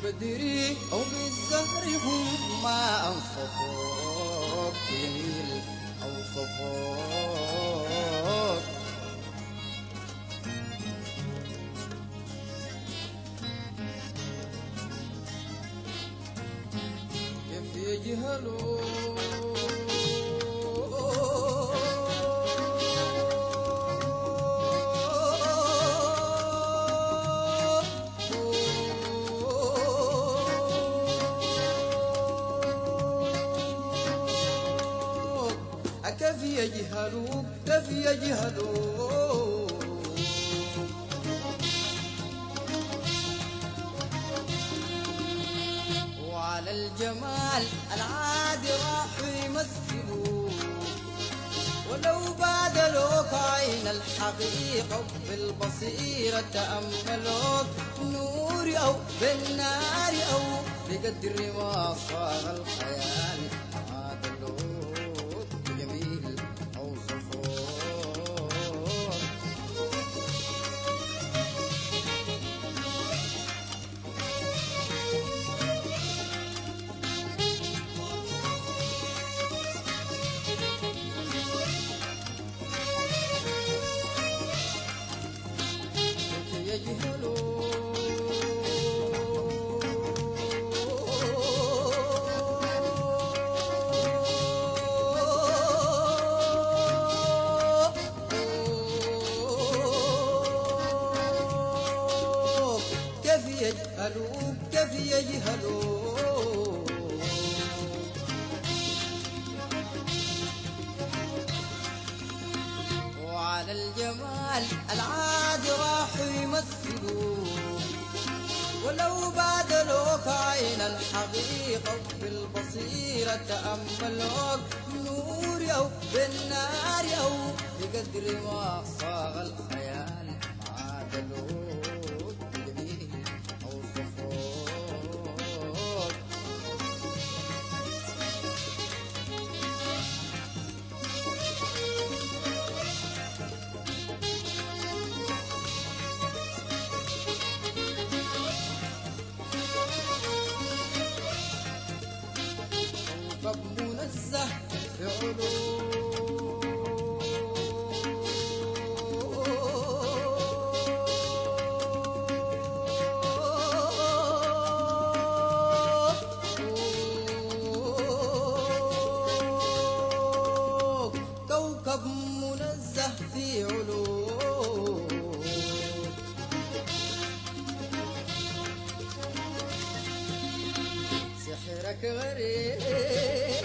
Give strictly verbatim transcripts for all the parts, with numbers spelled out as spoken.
بالبدر أو بالزهر هم ما أوصفوك جميل أوصفوك. كيف يجهلوك كيف يجهلوك كيف يجهلوك. وعلى الجمال العادي راحوا يمثلوك، ولو بادلوك عين الحقيقة بالبصيرة تأملوك، نور أو بالنار أو بقدر ما صار الخيال عادلوك جميل أوصفوك. كيف يجهلوك كيف يجهلوك كيف يجهلوك. وعلى الجمال العادي راحوا يمثلوك، ولو بادلوك عين الحقيقة بالبصيرة تأملوك، نور أو بالنار أو بقدر ما صاغ الخيال عادلوك جميل أوصفوك. كوكب منزه في علوم، كوكب منزه في علوم. سحرك غريب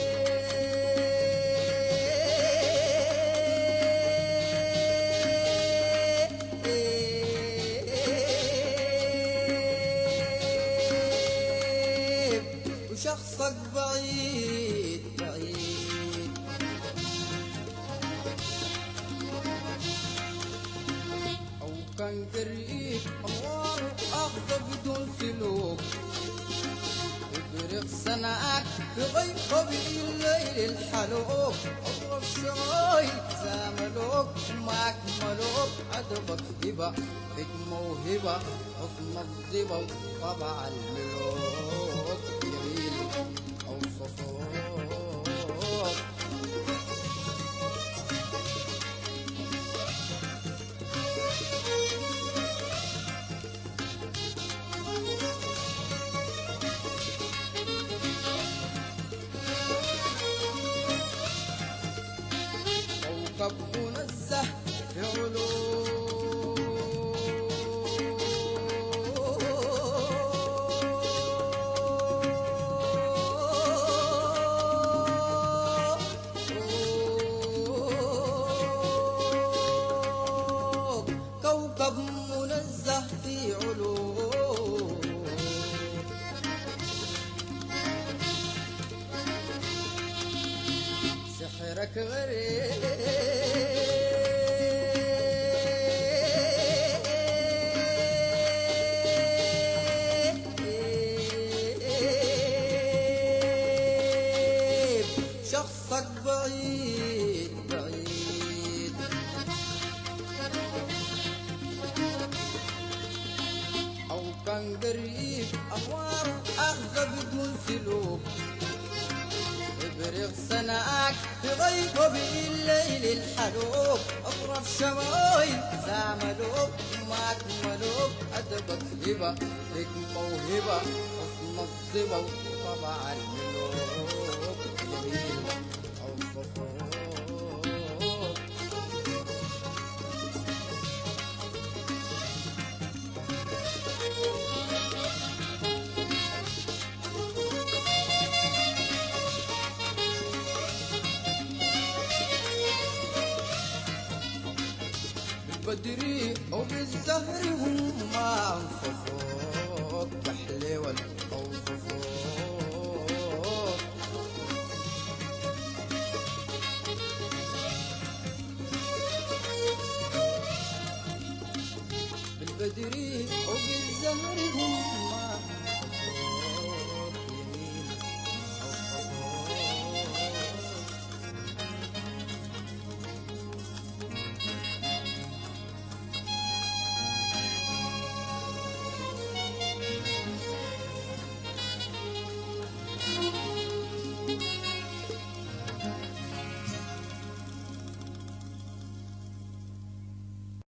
وشخصك بعيد بعيد، أو كان قريب أنواره أخذ بدون سلوك، يبرق سناك في غيب الليل الحلوك، أطرف شرايط زاملوك ما أكملوك، عدبك هبة فيك موهبة حسن الظبا وطبع الملوك جميل أوصفوك. كوكب منزه في علوم، كوكب منزه في علوم. سحرك غريب شخصك بعيد بعيد، أو كان قريب أهوى وبالليل الحلوب اطرف شمايل زعملوب ما اكملوب ادبك هبه لك موهبه حسن الصبا وطبع الملوك جميل اوصفه بدري وبالزهر هم انصفوك بحلوة اوصفوك بالبدري